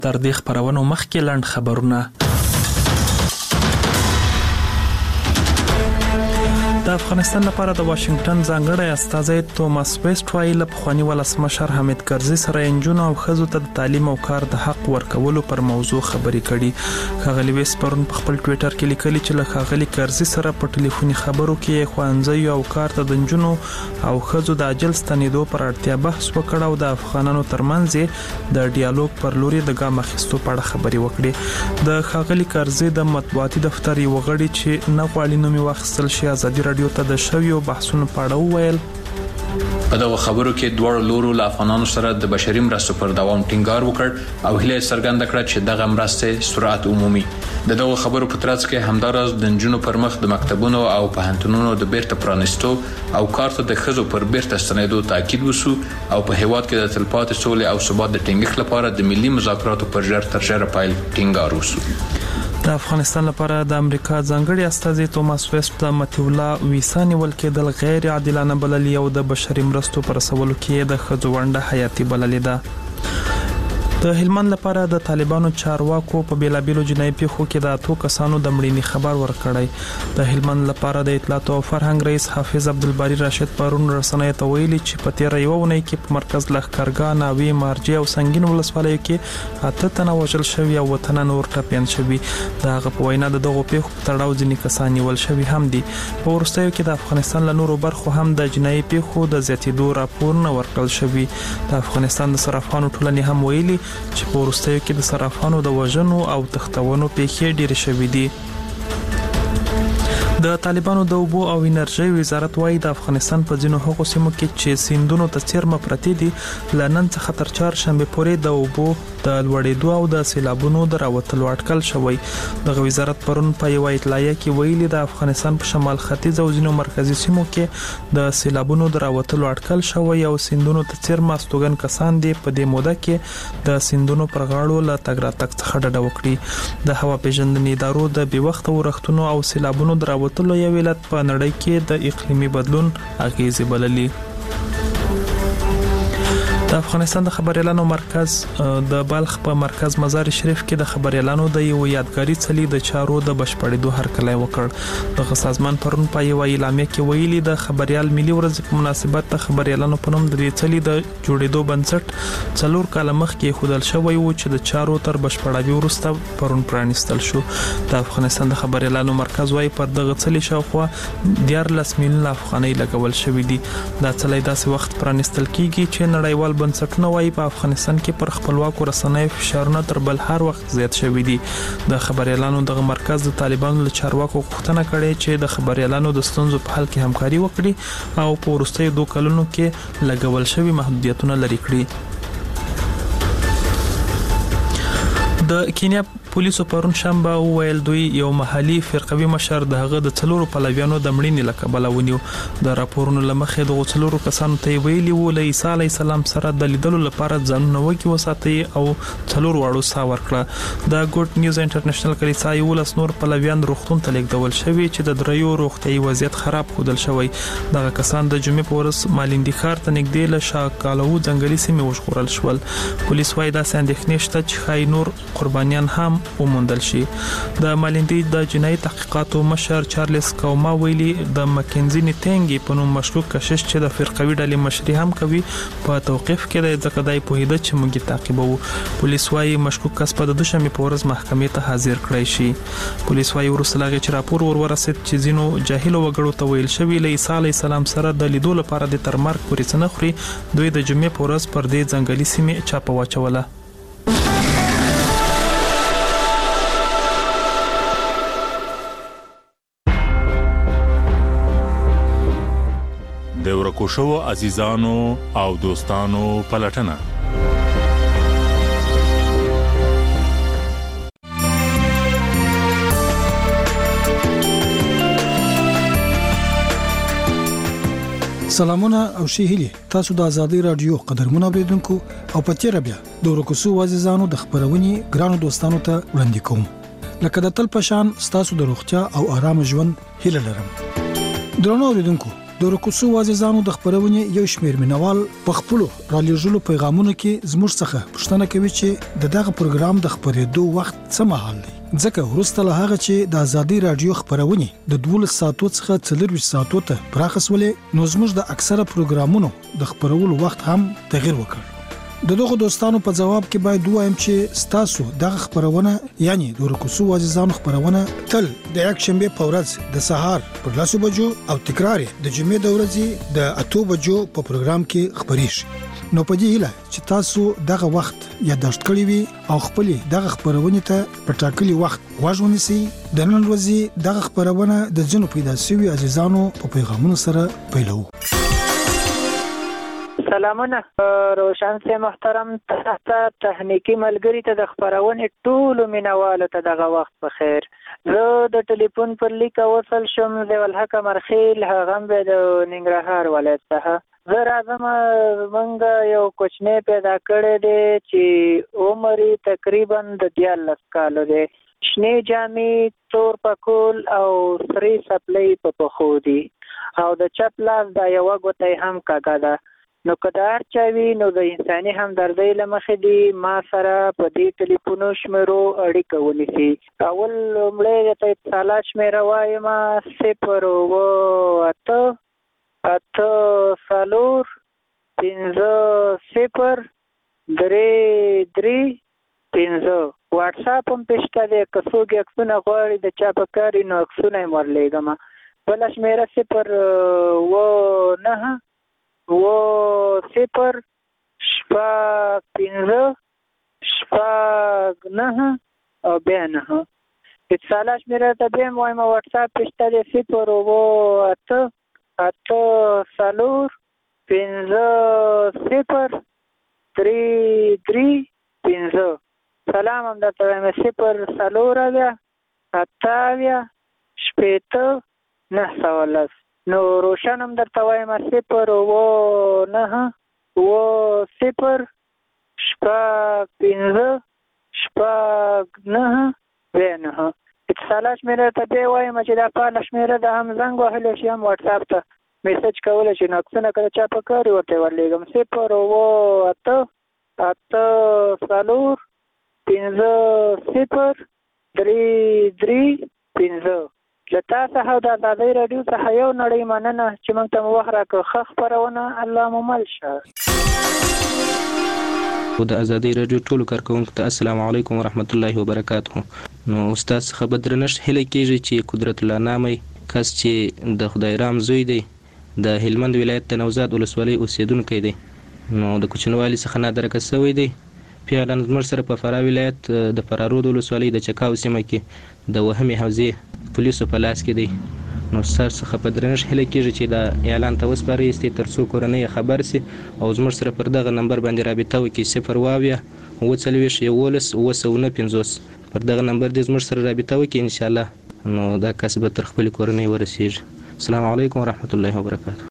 تر دې خبرونو مخکې لاند خبرونه. د افغانستان لپاره د واشنگټن ځانګړی استازی توماس ویسټ وایي له پخواني ولسمشر حامد کرزي سره نجونو او ښځو ته د تعلیم او کار د حق ورکولو پر موضوع خبرې کړي. ښاغلي ویسټ پرون په خپل ټوئیټر کې لیکلي چې له ښاغلي کرزي سره په ټلیفوني خبرو کې ښوونځي او کار ته د نجونو او ښځو د عاجل ستنېدو پر اړتیا بحث وکړ او د افغانانو ترمنځ د ډیالوګ پر لوري د ګام اخیستو په اړه خبرې وکړي. د ښاغلي کرزي د مطبوعاتي دفتر یو غړي چې نه غواړي نوم واخیستل شي ازادي رادیو ته د شویو بحثونو په اړه وویل. په دغه خبرو کې دوه لورو له افغانانو سره د بشري مرستو پر دوام ټینګار وکړ او هیله څرګنده کړه چې دغه مرستې سرعت عمومي. دغه خبرو په ترڅ کې همدارس د نجونو پر مخ د مکتبونو او پوهنتونونو د بیرته پرانیستو او کار ته د ښځو پر بیرته ستنېدو تاکید وشو او په هیواد کې د تلپاتې سولې او ثبات د ټینګښت لپاره د ملي مذاکراتو پر ژر تر ژره پیل ټینګار وشو. د افغانستان لپاره د امریکا ځانګړي استازي توماس ویسټ د متولا ویسا نیول کېدل غیر عادلانه بللي او د بشري مرستو پر رسولو کې د ښځو ونډه حیاتي بللې ده. د هلمند لپاره د طالبانو چارواکو په بیلابیلو جنایي پیښو کې د 8 کسانو د مړینې خبر ورکړی. د هلمند لپاره د اطلاعات او فرهنګ رئیس حافظ عبدالباری راشد پرون رسنیو ته ویلي چې په تیر یو ونې کې په مرکز لښکرګاه، ناوې، مارجې او سنگین ولسوالیو کې 8 تنه وژل شوي او وطن نور ټپيان شوي. دغه په وینا دغه پیښو په تړاو ځینې کسان نیول شوي هم دي. په ورستیو کې د افغانستان له نورو برخو هم د جنایي پیښو د زیاتېدو راپورونه ورکړل شوي. د افغانستان د صرافانو ټولنې هم ویلي چې په وروستیو کې د صرافانو د وژنو او تښتونو پیښې ډېرې شوې دي. د طالبانو د اوبو او انرژي وزارت وايي د افغانستان په ځینو هغو سیمو کې چې سیندونو ته څیرمه پرتې دي لنن څخه تر چهارشنبه پورې د اوبو د لوړېدو او د سیلابونو د راوتلو اټکل شوی. د وزارت پرون په یو اطلاعیه کې ویلي د افغانستان په شمال ختیځ او ځینو مرکزی سیمو کې د سیلابونو د راوتلو اټکل شوی او سیندونو ته څیرمه استوګن کسان دي په دې موده کې د سیندونو پر غاړو له تګ راتګ څخه ډډه وکړي. د هوا پیژندنې ادارو د بېوخته ورښتونو او سیلابونو د راوتلو یو علت په نړۍ کې د اقلیمي بدلون اغیزې بللي. د افغانستان د خبريالانو مرکز د بلخ په مرکز مزار شریف کې د خبريالانو د یو یادګاري څلي د چارو د بشپړېدو هرکلی وکړ. د سازمان پرون په یو اعلامیه کې ویلي د خبريال ملي ورځ په مناسبت د خبريالانو په نوم د دې څلي د جوړېدو بنسټ 4 کال مخکې خودل شوی و چې د چارو تر بشپړاوي وروسته پرون پرانیستل شو. د افغانستان د خبريالانو مرکز وايي پر دغه څلي شاوخوا 14 میلیون افغانۍ لګول شوې دي. دا څلي داسې وخت پرانیستل کیږي چې نړیوال بنسټونه وايي په افغانستان کې پر خپلواکو رسنیو فشارونه تر بل هر وخت زیات شوي دي. د خبريالانو دغه مرکز د طالبانو له چارواکو غوښتنه کړې چې د خبريالانو د ستونزو په حل کې همکاري وکړي او په وروستیو 2 کلونو کې لګول شوي محدودیتونه لرې کړي. د کینیا پولیسو پرون شنبه ویل دوی یو محلي فرقوي مشر دغه د 4 پلویانو د مړینې لقب لاونیو. د راپورونو لمخې د 4 کسانو ته ویلي و له عیسی علی السلام سره د لیدلو لپاره ځانونه وکی وساتي او 4 واړو سا ورکړه. د ګوډ نیوز انټرنیشنل کلیسای ولس نور پلویان روغتون ته لیږدول شوی چې د دریو روغتي وضعیت خراب خودل شوی. دغه کسان د جمعې په ورځ مالندی ښار ته نږدې له شاکالو ځنګلي سیمې وژغورل شول. پولیس وايي دا اندېښنې شته چې خای نور قربانیان هم وموندل شي. د مالندی د جنایي تحقیقاتو مشر چارلز کوما ویلي د مکنزي نیټینګي په نوم مشکوک کشش چې د فرقوي ډلې مشري هم کوي په توقيف کې د ځکدای په هده چې موږ تعقیبو. پولیس وايي مشکوک کس په د دوشنبه په ورځ محکمې ته حاضر کړی شي. پولیس وايي ورسره چې راپور ورسید چې زینو جاهل وګړو ته ویل شوی له عیسی علی السلام سره د لیدو لپاره د ترمرګ پورې څنګه خوري دوی د جمعې په ورځ پر دې ځنګلي سیمه چاپه واچوله. د ورکو شوو عزیزانو او دوستانو پلټنه. سلامونه او شهيلي تاسو د ازادي رادیو قدرمنو اوریدونکو او پټی ربیا د ورکو شوو عزیزانو د خبرونې ګرانو دوستانو ته وړاندې کوم. لکه د تل پشان تاسو د روغتیا او آرام ژوند هیله لرم. درنو اوریدونکو د رکوسو عزیزانو د خبرونه یو شمیر منوال په خپل را لېږلو پیغامونو کې زموږ څخه پوښتنه کوي چې دغه پروګرام د خبرېدو وخت څه مهال دی ځکه وروسته له هغه چې د ازادي رادیو خبرونه د 12 ساعتو څخه 4 ساعتو ته پراخسولې نو زموږ د اکثره پروګرامونو د خبرولو وخت هم تغیر وکړ د دغه دوستانو په جواب کې باید وایم چې ستاسو دغه خبرونه یعنی د رکوسو عزیزانو خبرونه تل د یک شنبه په ورځ د سهار پر 10 بجو او تکرار د جمعې د ورځې د 8 بجو په پروګرام کې خبري شي نو په دې هیله چې تاسو دغه وخت یادداشت کړی وي او خپل دغه خبرونه ته په ټاکلي وخت واژونی سي د نن ورځې دغه خبرونه د جنو پیدا شوی عزیزانو په پیغامونو سره پیلو سلامونه روشن سي محترم تخنیکی ملګری ته د خبرونه ټول مینواله ته دغه وخت بخیر زه د ټلیفون پر لیک وصل شم د الحق مرخیل هغه به د ننګرهار ولایت څخه زه راځم منګه یو کوچنی پیدا کړی دی چې عمر تقریبا د 14 کال دی شنه جامې تور پکول او سری سپلای په پخو دی او د چپ لاس د یو غوتای هم کاګه ده نو کدار چوي نو د انساني همدردی لمخې دی ما سره په دې ټلیفون شمیرو اړیکه ونیسي اول لومړی ته اتصالات شمیره وایم 0 واتس اپ هم پېشته دی که څوک عکسونه غواړي د چا په کار نو عکسونه یې ورلیږم بله شمیره 0 0 شپږ 15 شپږ 9 او بیا 9 اتصالات شمیره ته بیا وایم واتس اپ پېشته دی 0 8 4 5 0 3 5 سلام هم درته وایم 0 4 8 شپېته 9 نو روشن هم درته وایم 0 9 0 شپږ 15 شپږ 9 بیا 9 اتصالات شمیره ته بیا وایم چې دا فعاله شمیره ده هم زنګ وهلی شي هم واتس اپ ته میسج کولی شي نو عکسونه که د چا په کار ورته ورلیږم 0 8 4 5 0 3 5 لتا څخه د ازادي رادیو څخه یو نړۍ مننه چې موږ ته وخت راکړ خخ خبرونه الله ممل شه د ازادي رادیو ټولو کارکونکو ته السلام علیکم ورحمت الله وبرکاته نو استاد څخه بدرنښت هله کیږي چې قدرت الله نامي کس چې د خدای رام زوی دی د هلمند ولایت د نوزاد ولسوالۍ اوسیدونکی دی نو د کوچنوالي څخه نادرکه شوی دی پیالان زمر سره په فراه ولایت د فرارود ولسوالۍ د چکاو سیمه کې د وهمي حوزې پولیسو په لاس کې دی نو سر څخه په درنښت هله کیږي چې دا اعلان ته وسپارئ استي تر څو کورنۍ خبر سي او زمر سره پر دغه نمبر باندې رابطه وکړي 0 پر دغه نمبر د زمر سره رابطه وکړي ان شاء الله نو دا کسب تر خپل کورنۍ ورسیږي السلام علیکم ورحمت الله وبرکاته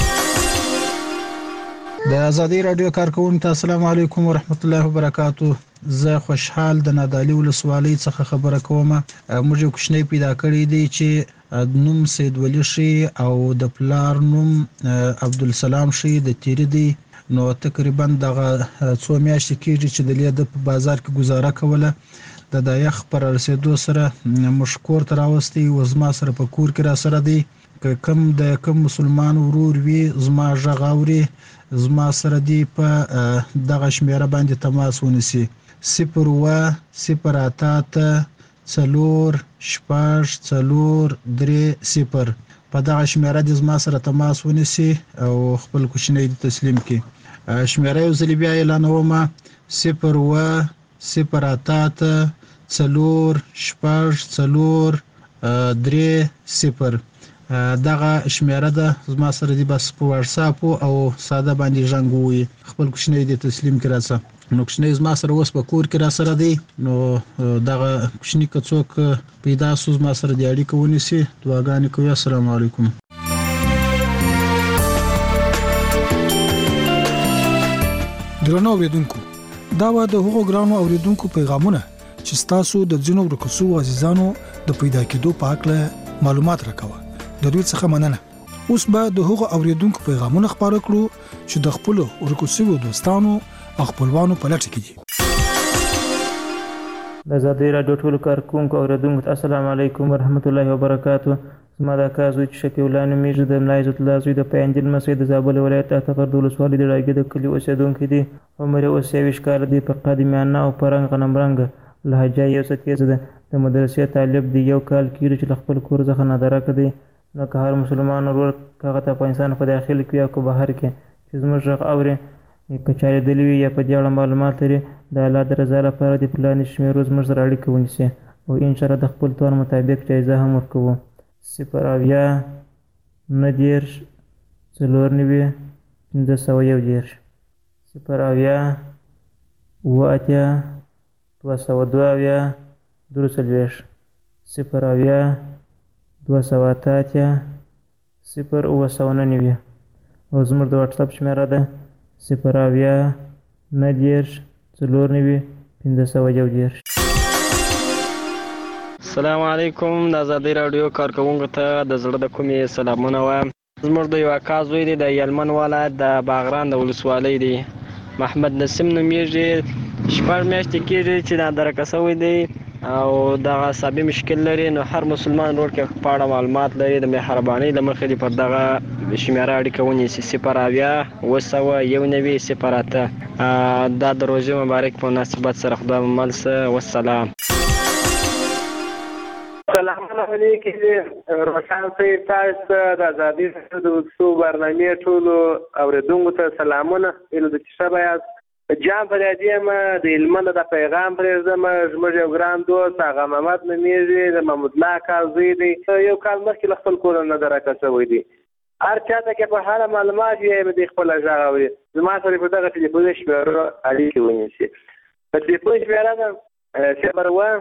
د ازادي رادیو کارکونکو ته السلام علیکم ورحمت الله وبرکاته زه خوشحال د نادعلي ولسوالۍ څخه خبره کوم موږ یو کوچنی پیدا کړی دی چې نوم سید ولی شي او د پلار نوم عبدالسلام شي د تیری دی نو تقریبا دغه څو میاشتې کېږي چې د لیده په بازار کې گزاره کوله د یخ پر رسیدو سره مشکور تراوستي وزما سره په کور کې را سره دی که کم مسلمان ورور وي زما ژغاوري زما سره دی په دغه شمیره باندې تماس ونیسي 0 8 4 شپږ 4 3 په دغه شمیره د زما سره تماس ونیسي او خپل کوچنی تسلیم کړي شمیره یو ځل بیا اعلانوم 0 8 4 شپږ 4 3 دغه شمیره ده زما سره دی بس په واتس اپ او ساده باندې ژوندوي خپل کوچنی د تسلیم کړه نو کوچنی زما سره اوس په کور کې را سره دی نو دغه کوچنی کڅوک پیدا سوز ما سره دی اړیکه ونیسي دعاګانې کوي السلام علیکم درنو اوریدونکو دا و د هغو ګرانو اوریدونکو پیغامونه چې تاسو د جنو رکوسو عزیزانو د پیدا کېدو په اړه معلومات راکوه د دوی څخه مننه اوس به د هغو اوریدونکو پیغامونه خپاره کړو چې د خپل ورکو شویو دوستانو او خپلوانو په لټه کې دي. د آزادۍ راډیو ټولو کارکونکو او اوریدونکو ته السلام علیکم ورحمت الله وبرکاتو. زما د اکا زوی چې شفیع الله نومیږي د ملا عزت الله زوی د پیاندل لمسی د زابل ولایت اټغر د ولسوالۍ د ډاګي د کلي اوسېدونکی دی. عمر یې اوس 23 کاله دی. په قدیمانه او په رنګ غنمرنګه لهجه یې اوس تیزه ده. د مدرسې طالب دی. 1 کال کېږي چې له خپل کور څخه نادرکه دی. نو که هر مسلمان ورور هغه ته افغانستان په داخل کې یا که بهر کې چې زموږ غږ اوري که چارېدلی وي یا په دې اړه معلومات لري د الله د رضا لپاره د په لاندې شمېرو زموږ سره اړیکه ونیسي او انشاءالله د خپل توان مطابق جایزه هم ورکوو. 0 90 94 510 0 8 202 240 0 208 0 او زموږ د واټساپ شمېره ده 0 90 94 510. السلام علیکم. د آزادۍ راډیو کارکوونکو ته د زړه د کومې سلامونه وایم. زموږ د یو اکا زوی دی د یلمن ولایت د باغران د ولسوالۍ دی. محمد نسیم نومیږي. 6 میاشتې کېږي چې نادرکه شوی دی او دغه عصبي مشکل لري. نو هر مسلمان ورور کې په اړه معلومات لري د مهربانۍ له مخې دې پر دغه شمېره اړیکه ونیسي 0 290 08 دا د روژې مبارک په مناسبت سره خدای مو مل شه. والسلام. سلام علیکم. روشن صاحب تاسو د آزادۍ راډیو د وڅو برنامې ټولو اوریدونکو ته سلامونه. ایله د شپه یاست جام پر دې ما د علمانه د پیغام پرېږدم. زموږ یو ګران دوست هغه محمد نومیږي د محمود الله کال زوی دی. 1 کال مخکې له خپل کور نه درکه شوی دی. هر چاته کې په هر معلومات یې د خپل ځای اوري. زما سره په دغه ټلیفون شمېره اړیکه ونیسي. په ټلیفون شمېره ده 0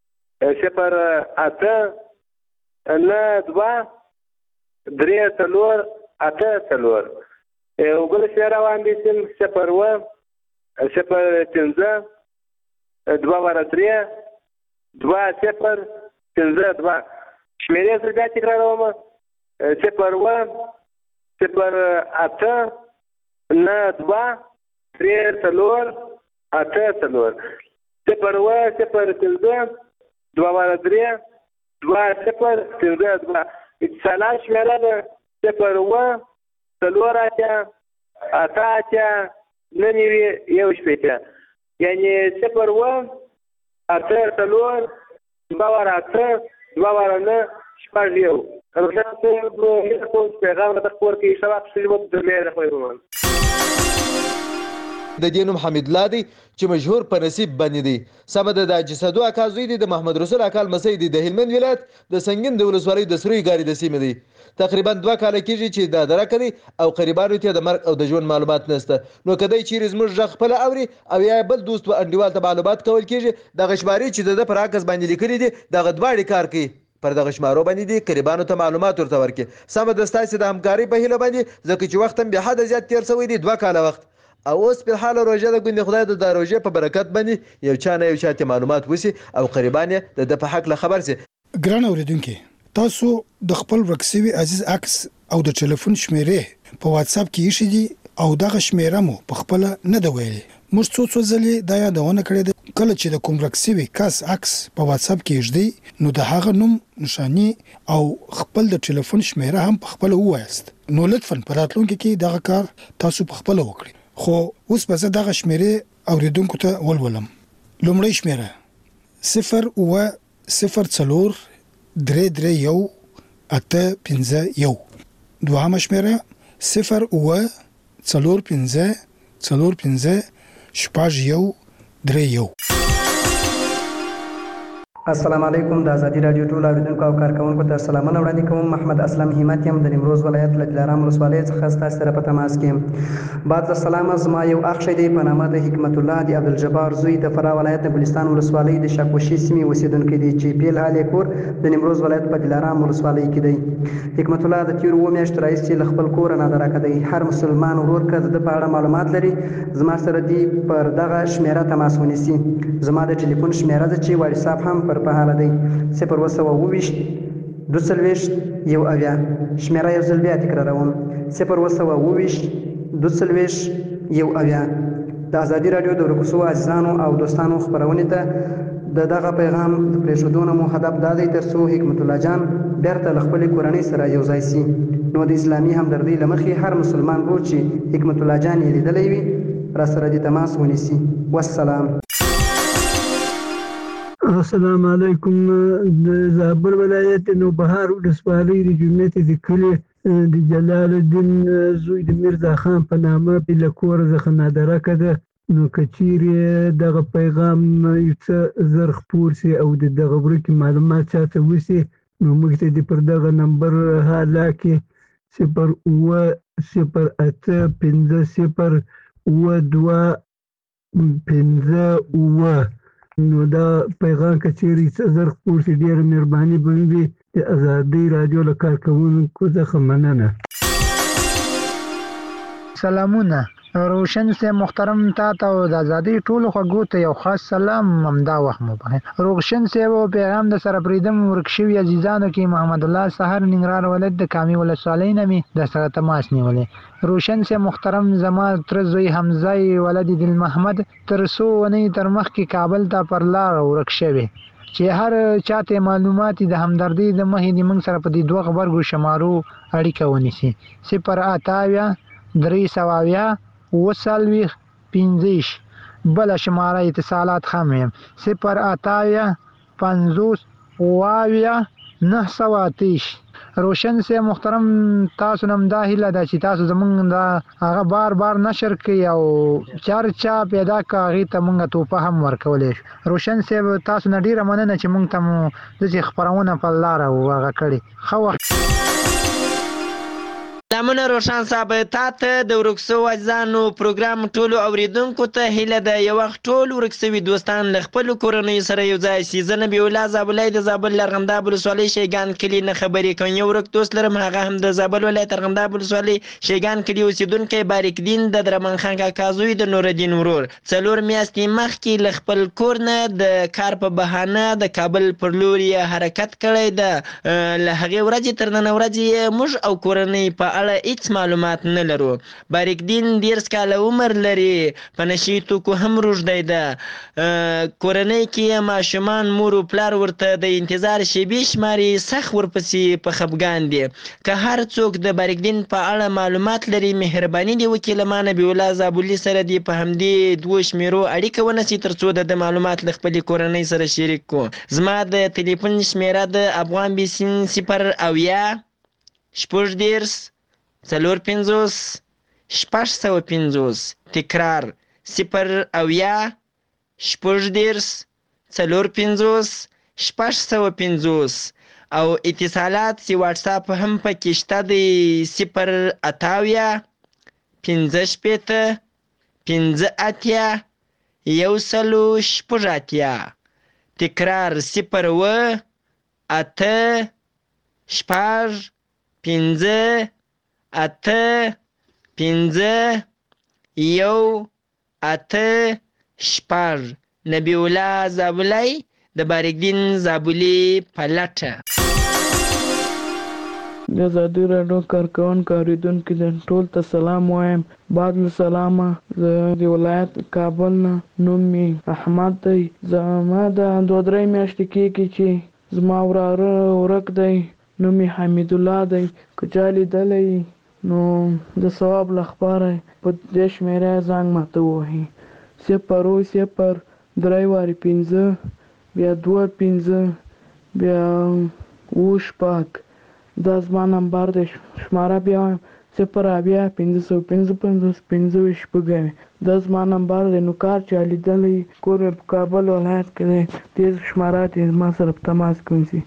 0 8 9 2 3 4 8 4 یو بل شمېره واندې 0 0 5 2 3 2 0 5 2 شمېرې زه بیا تکراروم 0 0 8 9 2 3 4 8 4 0 0 5 2 3 2 0 5 2 اتصالات شمېره ده 0 4 8 9 1 شپېته یعنې 0 8 4 2 8 2 9 شپږ یو. روشن صاحب پیغام راته خپور کړي شباب سلمت د مېره خویروان د دینم حمید الله دی چې مشهور په نصیب باندې دی. سمه د جسدو اکا زوی دی د محمد رسول اکا مسعود دی د هلمند ولایت د سنگین د ولسوالۍ د سروي ګاری د سیمې دی. تقریبا 2 کال کېږي چې دا درکه دی او قریبانو ته د مرګ او د ژوند معلومات نشته. نو کدی چې زموږ ځخ خپل اوري او یا بل دوست و انډیوال ته معلومات کول کېږي د غشماري چې د پر عکس باندې لیکلي دي دغه دواړي کار کوي پر دغه شمارو باندې دي قریبانو ته معلومات ورته ورکي. سمه د ستاسو د همکاري په هیله باندې ځکه چې وخت هم به حد زیات تیر شوی دی 2 کال وخت او اوس په حال روزه د ګوند خدای د روزه په برکت باندې یو چا نه یو چاته معلومات وسی او قریبان د په حق له خبر سي. ګران اوریدونکو تاسو د خپل ورکسوي عزیز عکس او د ټلیفون شمیرې په واتس اپ کې ایښې دي او دغه شمیره مو په خپل نه دی ویلي. موږ څو ځلې دا یادونه کړې ده کله چې د کوم ورکسوي کس عکس په واتس اپ کې ایښدي نو د هغه نوم نشانی او خپل د ټلیفون شمیره هم په خپل وایست. نو لطفا په راتلونکي کې دغه کار تاسو په خپل وکړئ. خو اوس به زه دغه شمیرې اوریدونکو ته ولولم. لومړی شمیره 0 0 4 3 3 1 8 5 1. دوهمه شمیره 0 4 5 4 5 شپږ 1 3 1. السلام علیکم. د آزادۍ راډیو ټول اوریدونکو او کارکونکو ته سلامونه وړاندې کوم. محمد اسلم همت یم د نیمروز ولایت له دلارام ولسوالۍ څخه ستاسو سره په تماس کې. بعد السلام. زما یو اخ دی په نامه د حکمت الله دی عبدالجبار زوی د فراه ولایت د ګلستان ولسوالۍ د شاکوشي سیمې اوسیدونکی دی چې پیل حال کور د نیمروز ولایت په دلارام ولسوالۍ کې دی. حکمت الله د تیر 2 میاشتو راهیسې له خپل کور نه درکه دی. هر مسلمان ورور که د په اړه معلومات لري زما سره دی پر دغه شمیره تماس ونیسي. زما د ټلیفون شمیره ده چې واتساپ هم پر په حاله دی 0 2 20 22 اویا شمیره یو ځل بیا تکراروم 0222 22 اویا د ازادي رادیو د ورکوسو عزیزانو او دوستانو خبرونه ته دغه پیغام د پرېښودو مو هدف دا دی ترڅو حکمت الله جان بیرته له خپلې کورنۍ سره یو ځای سي. نو د اسلامي همدردۍ له مخې هر مسلمان ورور چې حکمت الله جان یې لیدلی وي راسره د تماس ونیسي. والسلام. السلام علیکم. د زابل ولایت نوبهار ولسوالۍ د جمعیت د کلي د جلال الدین زوی د میرزا خان په نامه بله کوره څخه نادرکه ده. نو که چیرې دغه پیغام یو څه زر خپور سي او د دغه ورکې معلومات چاته وسي نو موږ ته د پر دغه نمبر حالا کې 08050 نو دا پیغام که چیرې څه زر خپور سي ډېره مهرباني به وي. د ازادۍ راډیو له کارکوونکو څخه مننه. سلامونه روشن سے محترم تا ته د ازادۍ ټولو خوږو ته یو خاص سلام همدا وخت مو بخیر. روشن سے و پیغام د سره پریدم ورکشوي عزیزانو کې محمد الله سحر ننګرهار ولایت د کامي ولسوالۍ نه می د سره تماس نیولې. روشن سے محترم زما تر زوی حمزه ولد دل محمد تر سو ونی تر مخ کې کابل ته پر لار ورکشوي چې هر چاته معلومات د همدردی د مخې د موږ سره په دې دوه خبرګو شمارو اړیکه ونیسي. 088 320 15 بل شماره اتصالات خمیم 088 50 908. روشن سے محترم تاسو نم دا هیله ده چې تاسو زمونږ دا هغه بار بار نشر کړئ او چرچا پیدا کاغی ته مونږ توپه هم ورکولې. روشن سے تاسو نه ډیره مننه چې مونږ ته مو د خبرونه په لار او هغه کړی. خو سلامونه روشن صاحب تاسو د ورکسو عزیزانو پروګرام ټولو اوریدونکو ته هیله ده یو وخت ټول ورکسوي دوستان له خپل کورنۍ سره یو ځای شي. زه نبی الله زابلای د زابل لرغنداب ولسوالۍ شیګان کلی نه خبرې کوم. یو ورک دوست لرم هغه هم د زابل ولایت لرغنداب ولسوالۍ شیګان کلی اوسیدونکی باریک دین د درمان خان کاکا زوی د نور الدین ورور 4 میاشتې مخکې له خپل کور نه د کار په بهانه د کابل پر لور حرکت کړی ده. له هغې ورځې تر نن ورځې موږ او کورنۍ په اړه هیڅ معلومات نه لرو. باریک دین 10 کاله عمر لري په نشي توکو هم روږدی ده. کورنۍ کې ماشومان مور او پلار ورته د انتظار شیبې شماري سخت ورپسې په خفګان دي. که هر څوک د باریک دین په اړه معلومات لري مهرباني دی وکیل ما نبی الله زابلی سره دی په همدې دوه شمیرو اړیکه ونیسي ترڅو د معلومات له خپلې کورنۍ سره شریک کو. زما د ټلیفون شمیره د افغان بیسین 0 40 650 تکرار 0 40 650 او اتصالات سی واتس اپ هم پکې شته دی 0 15 تکرار 0 نبی الله زابلی د باریک دین زابلی پلټه. د ازادي راډیو کارکوونکو اوریدونکو ټول ته سلام وایم. بعد له سلامه زه د ولایت کابل نه نوم مې احمد دی. زما د 2-3 میاشتې کېږي چې زما وراره ورک دی نوم یې حمید الله دی. که چا لیدلی نو د ثواب لپاره په دې شمیره زنګ ماته ووهي 0 3 5 بیا 2 5 بیا 8 دا زما نمبر دی. شماره بیا وایم 0 555 دا زما نمبر دی. نو کار چا لیدلی کور په کابل ولایت کې دی تیز شماره دی ما سره په تماس کې ونیسي.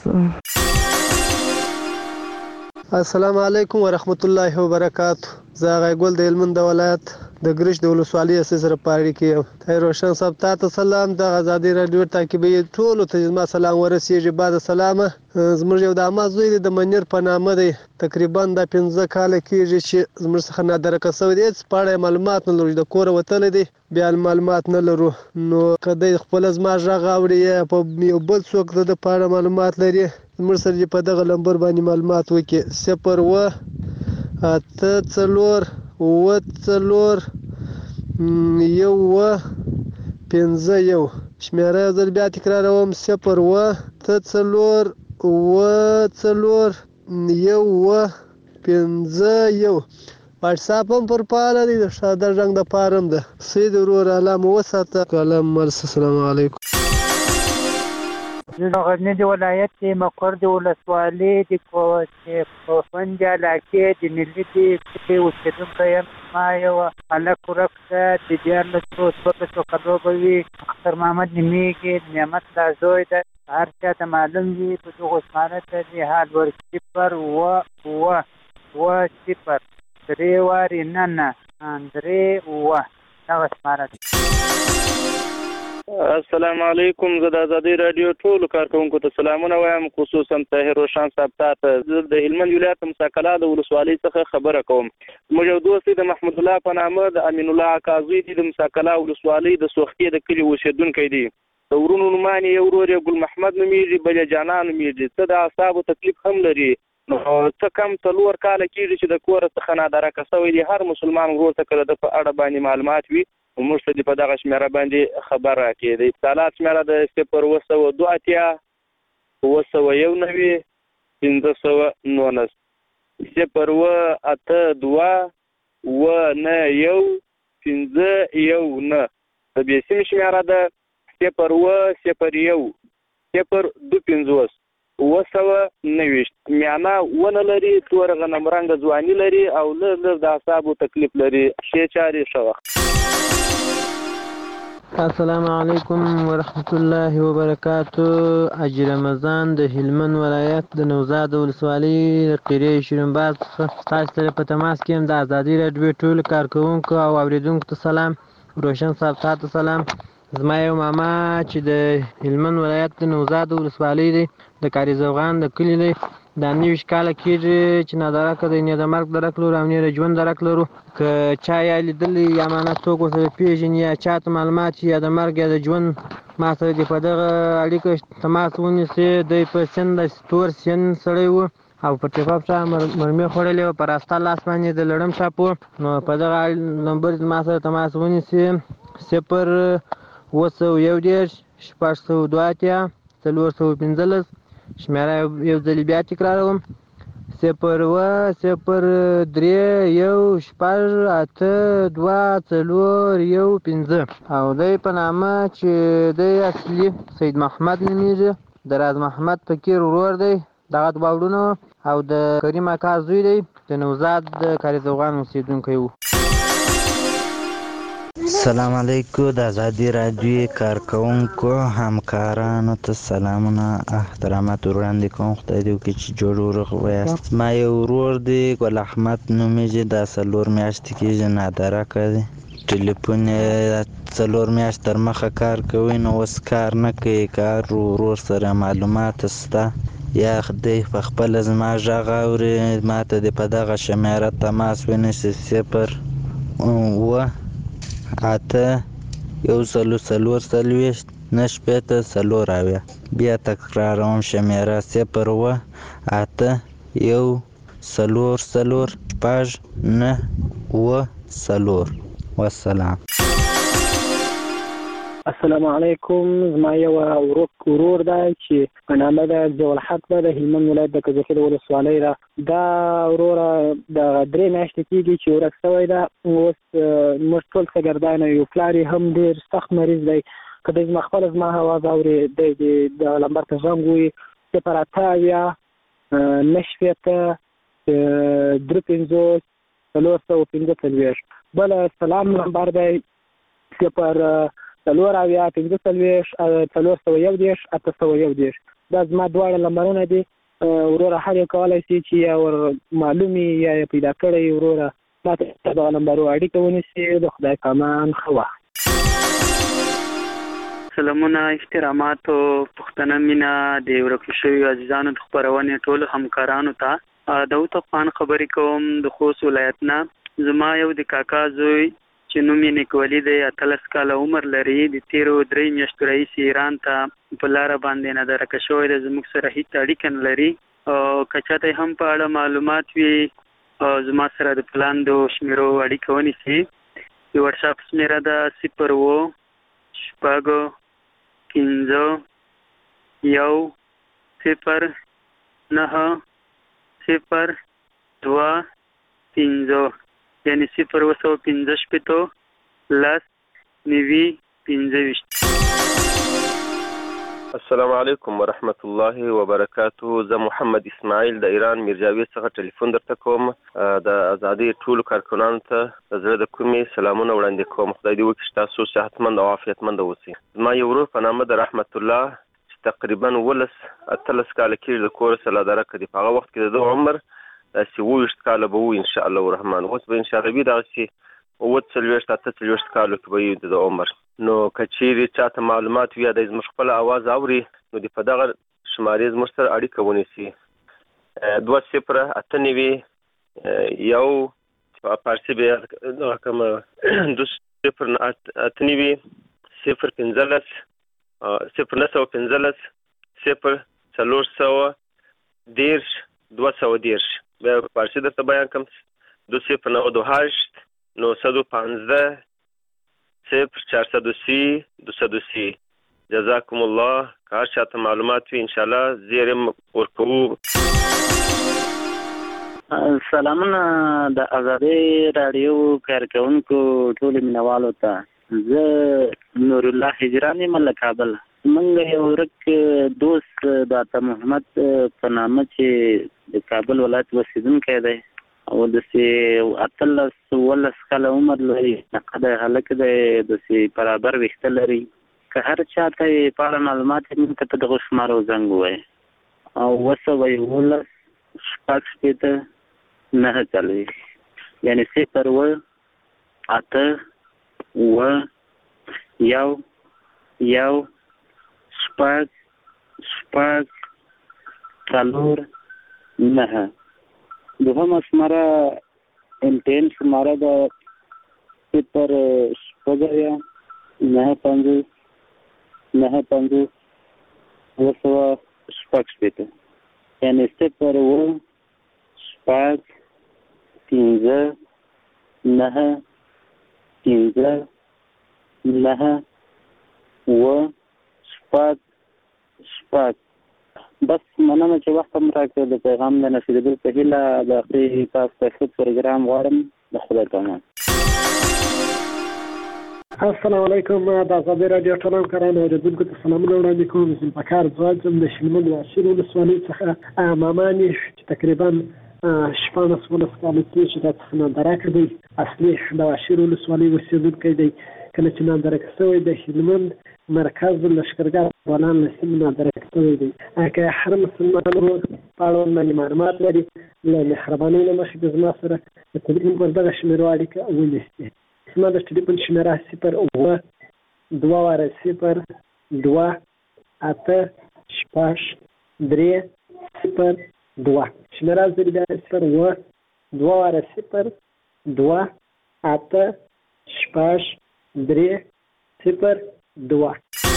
السلام علیکم ورحمت الله وبرکاته. زه غیګل د هلمند ولایت د ګرش د ولسوالۍ سره پاړی کې روشن صاحب تاسو سلام. د ازادي رادیو تعقیبي ټولو ته ما سلام ورسیږي. بعد سلامه زموږ یو د اما زوی د منیر په نامه دی تقریبا د 15 کال کېږي چې زموږ څخه نادرکه شوی دی. پاړې معلومات نه لري د کور وتل دی بیا معلومات نه لرو. نو کله خپل زما ژغ اوري په یو بل څوک د پاړې معلومات لري موږ سره په دغه نمبر باندې معلومات وکړي 0 شمیره یو ځل بیا تکراروم 0 واتساپ هم پر پاله دی د شاده رنګ د پارم ده سید ورور علامه وساته کلام مرس. السلام علیکم. زه د غزني ولایت کې مقر د ولسوالۍ د کوفند علاقې د ملي د اوسېدونکی یم. ما یو هلک ورک ده د 1400 کلو به وي. اختر محمد نومیږي. نعمت لا زوی ده. هر چا ته معلوم وي په دغو اسمانه ته د حال ور 0 درې وارې نه درې دغه اسمانه ده. السلام علیکم. زه د ازادي رادیو ټولو کارکونکو ته سلامونه وایم، خصوصا طاهر روشن صاحب ته. زه د هلمند ولایت مساکلا د ولسوالۍ څخه خبره کوم. موږ یو دوست د محمود الله په نامه د امین الله اکازوی د مساکلا ولسوالۍ د سوختي د کلي اوسېدونکی دی. د ورونو نومان یې ورور یې ګل محمد نومیږي، بل یې جانان نومیږي. څه د اعصابو تکلیف هم لري. نو څه کم 4 کاله کېږي چې د کوره څخه نادرکه شوی دی. هر مسلمان ورور ته کله د په اړه باندې معلومات وي موږ ته په دغه شمیره باندې خبر راکړي. د اتصالات شمیره د 0 2 519 08219 د بیسیم شمیره ده 0 250 میانه ونه لري، تور غنم رنګ ځواني لري او له د اعصابو تکلیف لري. شي چاري شو. السلام علیکم ورحمت الله وبرکاتو. حاجی رمضان د هلمند ولایت د نوزاد ولسوالۍ قریه شیرینباز تاسو سره په تماس کې یم. د ازادي راډیو ټول کارکونکو او اوریدونکو ته سلام. روشن صاحب ته سلام. زما یو ماما چې د هلمند ولایت د نوزاد ولسوالۍ دی د کاری زوغان د کلی دی. دا 90 کاله کېږي چې نادرکه دی، نه د مرګ درک لرو او نه د ژوند درک لرو. که چا یا لیدلی یا مانه څوک ورسره پیژني یا چا ته معلومات یا د مرګ یا د ژوند ما سره دې په دغه اړیکه تماس ونیسي. دی په سن د تور سن سړی و او په ټیپاپ شا مرمۍ خوړلې وه، په راسته لاس باندې د لړم شاپ و. نو په دغه نمبر ما سره تماس ونیسي 0 602 415 شمیره یو ځل بیا تکراروم 0 3 1 8 2 4 15 او دی په نامه چې دی اصلي سید محمد نومیږي، د راز محمد فقیر ورور دی. دغه دوه وروڼه او د کریم اکا زوی دی، د نوزاد د کاري زوغان اوسېدونکی و. السلام علیکم. د ازادي راډیو کارکونکو همکارانو ته سلامونه احترامات وړاندې کوم. خدای دې وکړي چې جوړ ورغ ویاست. ما یو ورور دی ګل احمد نومیږي، دا 4 میاشتې کېږي نادرکه دی. ټلیفون یې 4 میاشت تر مخه کار کوي، نو اوس کار نه کوي. کار ورور سره معلومات شته یا خدای په خپله زما غږ اوري ما ته دې په دغه شمیره تماس ونیسي 0 8 1 بیا تکراروم شمیره 0 8 1 والسلام. السلام علیکم. زما یو ورور دی چې په نامه د ضیاءالحق ده، د هلمند ولایت د کجکي د ولسوالۍ ده. دا وروره د 3 میاشتې کېږي چې ورک شوی ده. اوس موږ ټول ښه یو پلار یې هم ډېر سخت مریض دی. که دی زما خپله زما اواز اوري دی د لمبر ته زنګ ووایي 0 8 9 4 بل سلام نمبر دی 0 4 5 دا زما دواړه نمبرونه دي. وروره هر یو کولی شي چې یا ور معلومي یا پیدا کړی وروره ما ته دغه نمبرو اړیکه ونیسي. د خدای پامان ښه وخت. سلامونه، احترامات او پښتنه مینه د ورکو شویو عزیزانو د خپرونې ټولو همکارانو ته. داود افغان خبرې کوم د خوست ولایت نه. زما یو د کاکا زوی چې نوم یې نیکولي دی 13 کاله عمر لري د تیرو 3 میاشتو راهیسې ایران ته په لاره باندې نادرکه شوی دی زموږ سره هیڅ اړیکه نه لري او که چاته هم په اړه معلومات وي زما سره د پلاندو شمیرو اړیکه ونیسي د واتساپ شمیره ده 0 شپږ 15 1 0 9 0 2 15 یعنی 015 لس 9 السلام علیکم ورحمت الله وبرکاته. زه محمد اسماعیل د ایران میرجاوید څخه ټلیفون درته کوم. د ازادي ټولو کارکونانو ته د زړه د کومې سلامونه وړاندې کوم. خدای دې وکړي چې تاسو صحتمند او عافیتمند اوسئ. زما یو ورور په نامه د رحمت الله چې تقریبا 13 کاله کېږي د کور څخه لادرکه دی. په هغه وخت کې د عمر 27 کاله به وي ان شاء الله الرحمن. اوس به ان شاء الله دغسې 48 کالو کې به وي د عمر. نو که چیرې چاته معلومات وي یا د زموږ خپل اواز اوري نو د په دغه شمارې زموږ سره اړیکه ونیسي 20 یو پارسي به دغه کومه 20 015 0 210 بیا پارسي درته بیان کوم 209 915 0430 230. جزاکم الله. که هر چاته معلومات وي انشاءالله زیرم ورکوو. سلامونه د ازادي رادیو کارکونکو ټولو مینوالو ته. زه نور الله هجرانی مله کابل. موږ یو ورک دوست د عطا محمد په نامه چې د کابل ولایت اوسیدونکی دی او داسې 18 کاله عمر لري. نقد هلک دی داسې برابر ویښته لري. که هر چاته یې په اړه معلومات وي موږ ته په دغو شمارو زنګ ووایي او 9 شپږ 9 یعنې 0 8 1 1 شپږ 4 9. دوهمه شماره امتحان شماره ده 0 شپږ 9 5 9 5 شپږ یعنی 0 شپږ 15 9 15 9 شپږ. بس مننه چې وخت هم راکړ د پیغام د نشریدو په هیله د اخري تاسو ته ښه پروګرام غواړم. د خدای په امان. السلام علیکم. د ازادي رادیو ټول همکارانو اوریدونکو ته سلامونه وړاندې کوم. زه په کار ځواجم د شلمند واشیر ولسوالۍ څخه ماماني چې تقریبا 14 کاله کېږي دا څخه نادرکه دی. اصلي د واشیر ولسوالۍ اوسېدونکی دی. کله چې نادرکه شوی د هلمند مرکز لشکرګاه افغانان له سیمې نادرکه شوی دی. که هر مسلمان ورور په اړوند باندې معلومات لري له مهربانۍ نه مخکې د زما سره د تلیفون پر دغه شمېرو اړیکه ونیسي. زما د ټلیفون شمېره 0 2 0 2 8 6 3 0 2. شمېره زه بیا 0 2 0 2 8 6 3 0 2.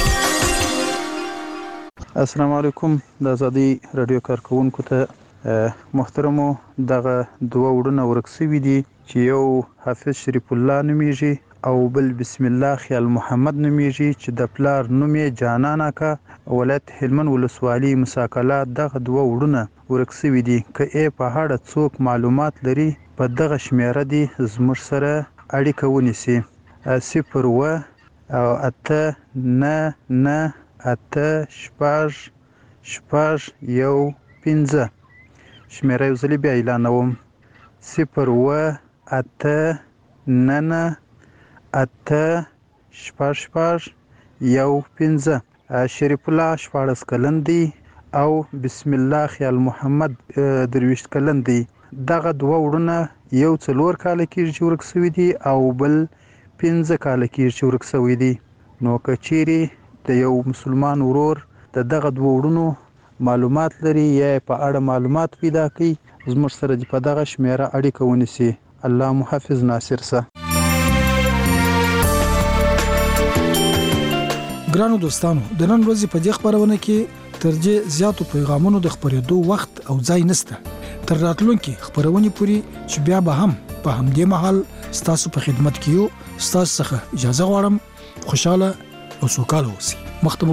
السلام علیکم. د ازادي رادیو کارکونکو ته محترمو دغه دوه وړونه ورک شوي دي چې یو حافظ شریف الله نومیږي او بل بسم الله خیال محمد نومیږي چې د پلار نوم یې جانان اکا ولایت هلمند ولسوالي مساکله. دغه دوه وړونه ورک شوي دي. که یې په اړه څوک معلومات لري په دغه شمېره دي زموږ سره اړیکه ونیسي 0 8 9 8 6 1 5. شمېره یو ځلې بیا اعلانوم 0 8 9 8 6 1 5. شریف الله 14 کلن دی او بسم الله خیال محمد 23 کلن دی. دغه دوه وړونه یو 4 کاله کېږي چې ورک شوي دي او بل 15 کاله کېږي چې ورک شوي دي. نو که چیرې د یو مسلمان ورور د دغه دوه وړونو معلومات لري یا په اړه معلومات پیدا کړي زموږ سره په دغه شمېره اړیکه ونیسي. الله محافظ. ناصر سه. ګرانو دوستانو د نن ورځې په دې خبرونه کې ترجه زیاتو پیغامونو د خبرېدو وخت او ځای نشته تر راتلونکي خبرونه پوری چې بیا به هم په همدې محل ستاسو په خدمت کې یو ستاسو څخه اجازه غواړم خوشاله او سوکاله اوسئ